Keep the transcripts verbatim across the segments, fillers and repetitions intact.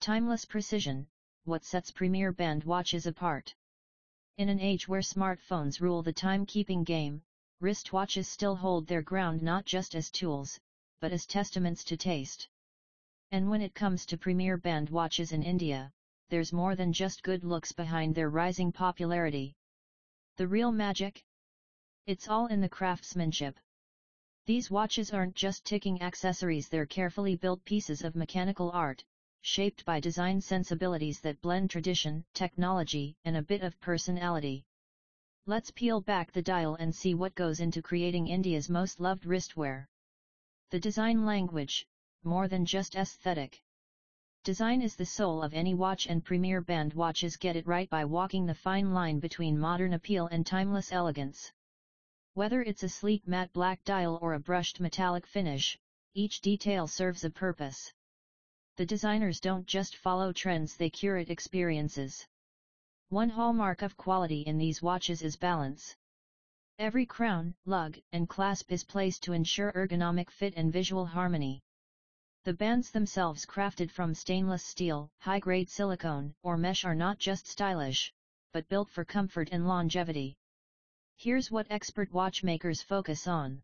Timeless precision, what sets premier band watches apart? In an age where smartphones rule the timekeeping game, wristwatches still hold their ground not just as tools, but as testaments to taste. And when it comes to premier band watches in India, there's more than just good looks behind their rising popularity. The real magic? It's all in the craftsmanship. These watches aren't just ticking accessories, they're carefully built pieces of mechanical art, shaped by design sensibilities that blend tradition, technology, and a bit of personality. Let's peel back the dial and see what goes into creating India's most loved wristwear. The design language, more than just aesthetic. Design is the soul of any watch, and premier band watches get it right by walking the fine line between modern appeal and timeless elegance. Whether it's a sleek matte black dial or a brushed metallic finish, each detail serves a purpose. The designers don't just follow trends, they curate experiences. One hallmark of quality in these watches is balance. Every crown, lug, and clasp is placed to ensure ergonomic fit and visual harmony. The bands themselves, crafted from stainless steel, high-grade silicone, or mesh, are not just stylish, but built for comfort and longevity. Here's what expert watchmakers focus on.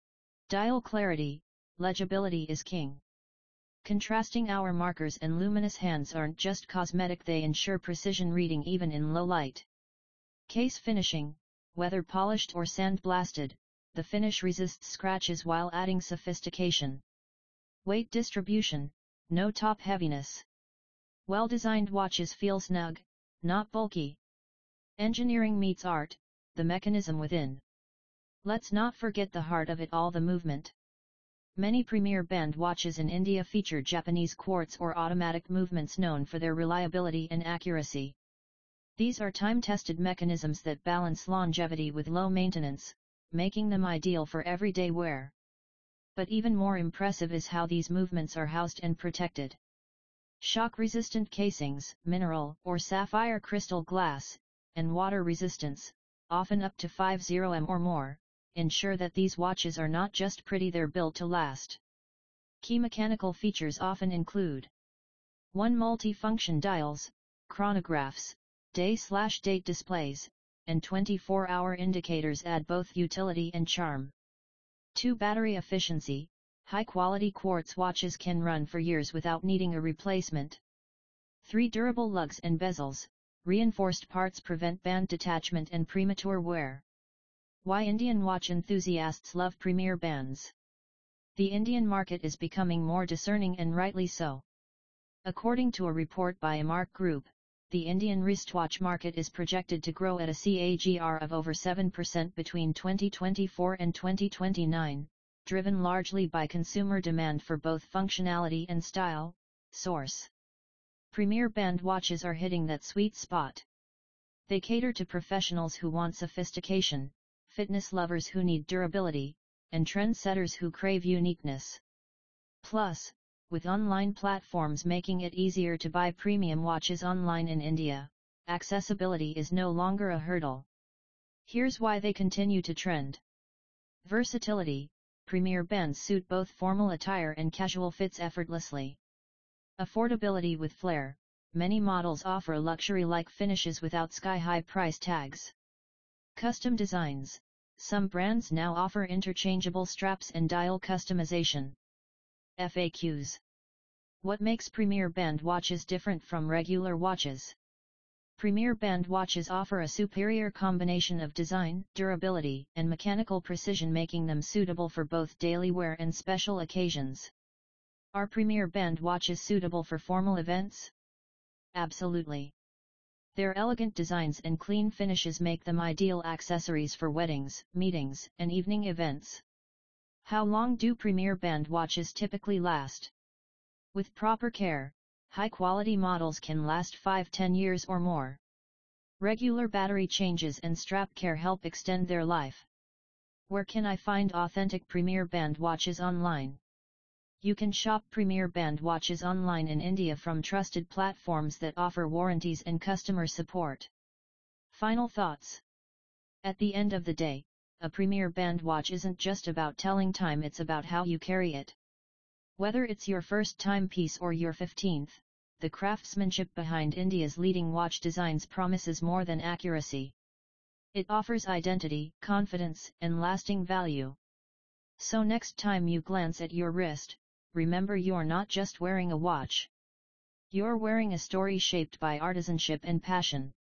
Dial clarity, legibility is king. Contrasting hour markers and luminous hands aren't just cosmetic, they ensure precision reading even in low light. Case finishing, whether polished or sandblasted, the finish resists scratches while adding sophistication. Weight distribution, no top heaviness. Well-designed watches feel snug, not bulky. Engineering meets art, the mechanism within. Let's not forget the heart of it all, the movement. Many premier band watches in India feature Japanese quartz or automatic movements known for their reliability and accuracy. These are time-tested mechanisms that balance longevity with low maintenance, making them ideal for everyday wear. But even more impressive is how these movements are housed and protected. Shock-resistant casings, mineral or sapphire crystal glass, and water resistance, often up to five hundred millimeters or more, ensure that these watches are not just pretty, they're built to last. Key mechanical features often include one multi-function dials, chronographs, day-slash-date displays, and twenty-four hour indicators add both utility and charm. two Battery efficiency, high-quality quartz watches can run for years without needing a replacement. three Durable lugs and bezels, reinforced parts prevent band detachment and premature wear. Why Indian watch enthusiasts love premier bands. The Indian market is becoming more discerning, and rightly so. According to a report by Emark Group, the Indian wristwatch market is projected to grow at a C A G R of over seven percent between twenty twenty-four and twenty twenty-nine, driven largely by consumer demand for both functionality and style. Source: Premier band watches are hitting that sweet spot. They cater to professionals who want sophistication, fitness lovers who need durability, and trendsetters who crave uniqueness. Plus, with online platforms making it easier to buy premium watches online in India, accessibility is no longer a hurdle. Here's why they continue to trend. Versatility: premier bands suit both formal attire and casual fits effortlessly. Affordability with flair: many models offer luxury-like finishes without sky-high price tags. Custom designs: some brands now offer interchangeable straps and dial customization. F A Qs. What makes premier band watches different from regular watches? Premier band watches offer a superior combination of design, durability, and mechanical precision, making them suitable for both daily wear and special occasions. Are premier band watches suitable for formal events? Absolutely. Their elegant designs and clean finishes make them ideal accessories for weddings, meetings, and evening events. How long do premier band watches typically last? With proper care, high-quality models can last five to ten years or more. Regular battery changes and strap care help extend their life. Where can I find authentic premier band watches online? You can shop premier band watches online in India from trusted platforms that offer warranties and customer support. Final thoughts. At the end of the day, a premier band watch isn't just about telling time, it's about how you carry it. Whether it's your first timepiece or your fifteenth, the craftsmanship behind India's leading watch designs promises more than accuracy. It offers identity, confidence, and lasting value. So next time you glance at your wrist, remember you're not just wearing a watch. You're wearing a story shaped by artisanship and passion.